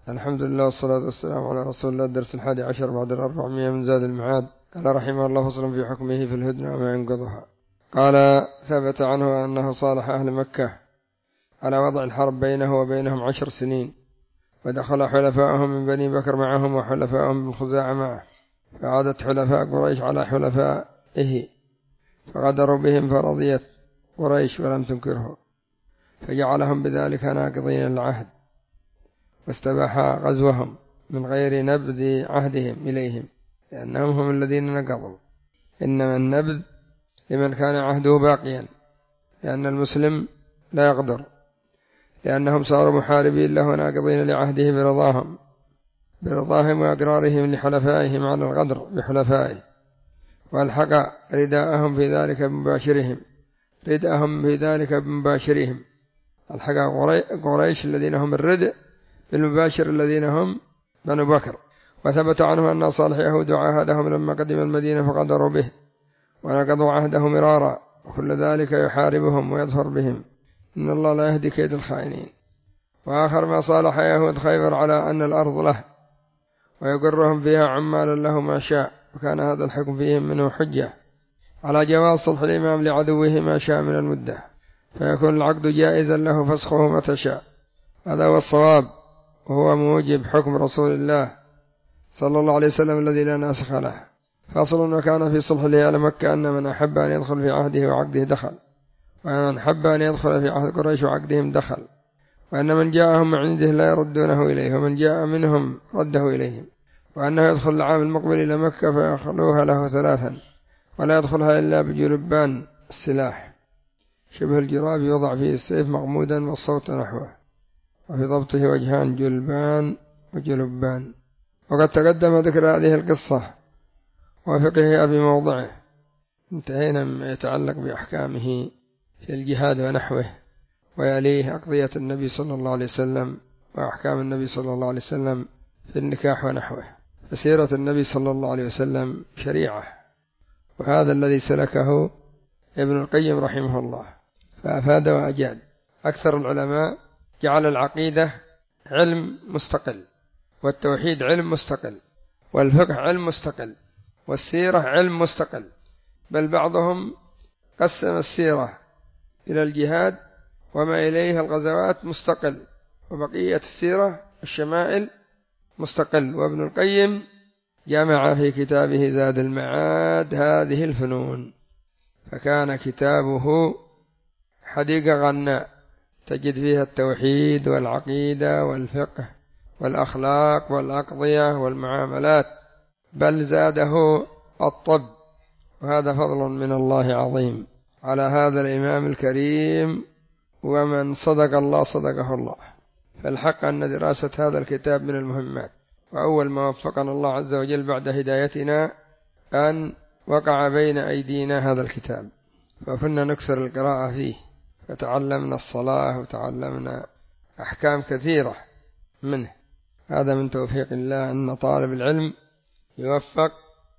الحمد لله والصلاة والسلام على رسول الله. الدرس 11 بعد 400 من زاد المعاد. قال رحمه الله فصل في حكمه في الهدنة وما ينقضها. قال ثبت عنه أنه صالح أهل مكة على وضع الحرب بينه وبينهم 10 سنين، ودخل حلفاءهم من بني بكر معهم وحلفاءهم من خزاعة معه، فعادت حلفاء قريش على حلفائه فغدروا بهم، فرضيت قريش ولم تنكره، فجعلهم بذلك ناقضين العهد، واستباح غزوهم من غير نبذ عهدهم إليهم، لأنهم هم الذين نقضوا. إنما النبذ لمن كان عهده باقيا، لأن المسلم لا يقدر، لأنهم صاروا محاربين له ناقضين لعهده برضاهم وأقرارهم لحلفائهم على الغدر بحلفائه، والحق رداءهم في ذلك بمباشرهم الحق قريش الذين هم الردء بالمباشر الذين هم بنو بكر. وثبت عنه أن صالح يهود عاهدهم لما قدم المدينة فغدروا به ونقضوا عهده مرارا، وكل ذلك يحاربهم ويظفر بهم، إن الله لا يهدي كيد الخائنين. وآخر ما صالح يهود خيبر على أن الأرض له ويقرهم فيها عمالا له ما شاء، وكان هذا الحكم فيهم منه حجة على جواز صلح الإمام لعدوه ما شاء من المدة، فيكون العقد جائزا له فسخه متى شاء. هذا هو الصواب، وهو موجب حكم رسول الله صلى الله عليه وسلم الذي لا ناسخ له. فصل: وكان في صلح لأهل مكة أن من أحب أن يدخل في عهده وعقده دخل، ومن أحب أن يدخل في عهد قريش وعقدهم دخل، وأن من جاءهم من عنده لا يردونه إليه، ومن جاء منهم رده إليهم، وأنه يدخل العام المقبل إلى مكة فيخلوها له 3 ولا يدخلها إلا بجلبان السلاح شبه الجراب يوضع فيه السيف مغمودا والصوت نحوه، وفي ضبطه وجهان: جلبان وجلبان. وقد تقدم ذكر هذه القصة وفقهها بموضعه. انتهينا مما يتعلق بأحكامه في الجهاد ونحوه، ويليه أقضية النبي صلى الله عليه وسلم وأحكام النبي صلى الله عليه وسلم في النكاح ونحوه. فسيرة النبي صلى الله عليه وسلم شريعة، وهذا الذي سلكه ابن القيم رحمه الله، فأفاد وأجاد. أكثر العلماء جعل العقيدة علم مستقل، والتوحيد علم مستقل، والفقه علم مستقل، والسيرة علم مستقل، بل بعضهم قسم السيرة إلى الجهاد وما إليه الغزوات مستقل، وبقية السيرة الشمائل مستقل. وابن القيم جمع في كتابه زاد المعاد هذه الفنون، فكان كتابه حديقة غناء تجد فيها التوحيد والعقيدة والفقه والأخلاق والأقضية والمعاملات، بل زاده الطب، وهذا فضل من الله عظيم على هذا الإمام الكريم، ومن صدق الله صدقه الله. فالحق أن دراسة هذا الكتاب من المهمات، وأول ما وفقنا الله عز وجل بعد هدايتنا أن وقع بين أيدينا هذا الكتاب، فكنا نكسر القراءة فيه، فتعلمنا الصلاة وتعلمنا أحكام كثيرة منه. هذا من توفيق الله أن طالب العلم يوفق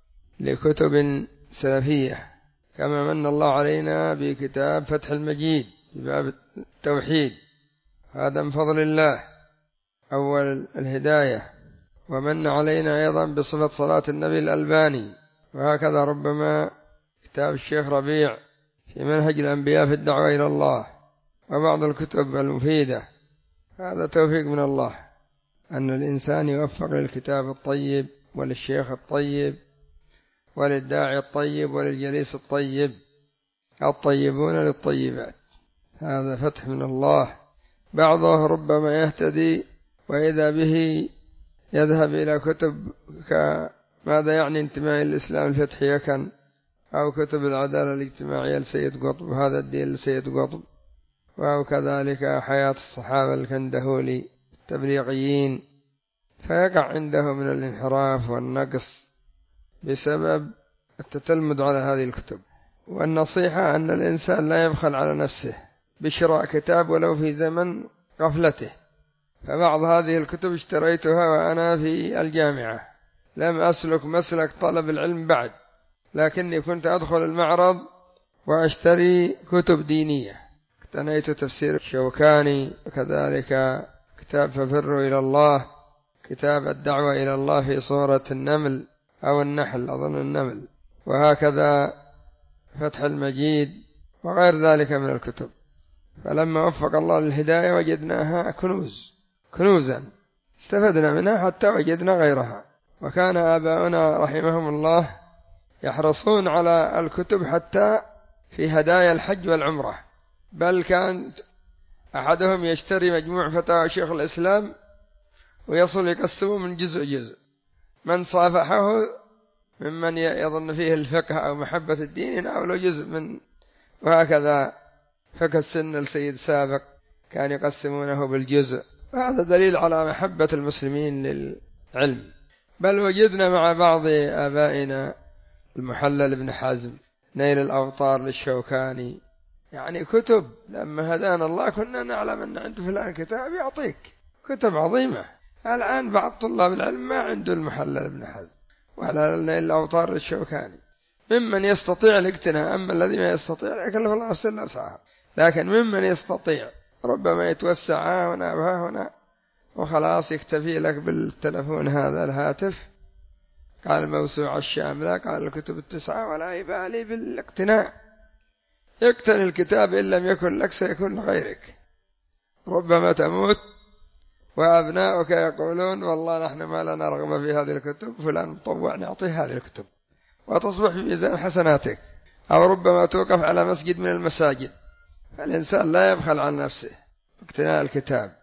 لكتب سلفية، كما من الله علينا بكتاب فتح المجيد في باب التوحيد، هذا من فضل الله أول الهداية. ومن علينا أيضا بصفة صلاة النبي الألباني، وهكذا ربما كتاب الشيخ ربيع في منهج الأنبياء في الدعوة إلى الله، وبعض الكتب المفيدة. هذا توفيق من الله أن الإنسان يوفق للكتاب الطيب وللشيخ الطيب وللداعي الطيب وللجليس الطيب، الطيبون للطيبات. هذا فتح من الله. بعضه ربما يهتدي وإذا به يذهب إلى كتب ماذا يعني انتماء الإسلام الفتح يكن، أو كتب العدالة الاجتماعية لسيد قطب، هذا الدين لسيد قطب، أو كذلك حياة الصحابة الكندهولي التبليغيين، فيقع عنده من الانحراف والنقص بسبب التتلمذ على هذه الكتب. والنصيحة أن الإنسان لا يبخل على نفسه بشراء كتاب ولو في زمن غفلته. فبعض هذه الكتب اشتريتها وأنا في الجامعة، لم أسلك مسلك طلب العلم بعد، لكني كنت أدخل المعرض وأشتري كتب دينية. اقتنيت تفسير الشوكاني، وكذلك كتاب ففروا إلى الله كتاب الدعوة إلى الله في صورة النمل أو النحل، أظن النمل، وهكذا فتح المجيد وغير ذلك من الكتب. فلما وفق الله للهداية وجدناها كنوزا استفدنا منها حتى وجدنا غيرها. وكان آباؤنا رحمهم الله يحرصون على الكتب حتى في هدايا الحج والعمرة، بل كان أحدهم يشتري مجموع فتاوى شيخ الإسلام ويصل يقسمه من جزء، من صافحه ممن يظن فيه الفقه أو محبة الدين يناول جزء من، وهكذا فقه السنة السيد سابق كان يقسمونه بالجزء، وهذا دليل على محبة المسلمين للعلم. بل وجدنا مع بعض آبائنا المحلل بن حزم، نيل الأوطار للشوكاني، يعني كتب لما هدانا الله كنا نعلم أن عنده فلان كتاب يعطيك كتب عظيمة. الآن بعض طلاب العلم ما عنده المحلل بن حزم ولا نيل الأوطار للشوكاني، ممن يستطيع الاقتناء. أما الذي ما يستطيع لا يكلف الله نفسا إلا وسعها، لكن ممن يستطيع ربما يتوسع هنا وهنا وخلاص يكتفي لك بالتلفون هذا الهاتف، قال الموسوعة الشاملة، قال الكتب 9 ولا يبالي بالاقتناء. اقتني الكتاب إن لم يكن لك سيكون لغيرك. ربما تموت وأبناؤك يقولون والله نحن ما لنا رغبة في هذه الكتب، فلان مطوع نعطيه هذه الكتب، وتصبح في ميزان حسناتك. أو ربما توقف على مسجد من المساجد. فالإنسان لا يبخل عن نفسه اقتناء الكتاب.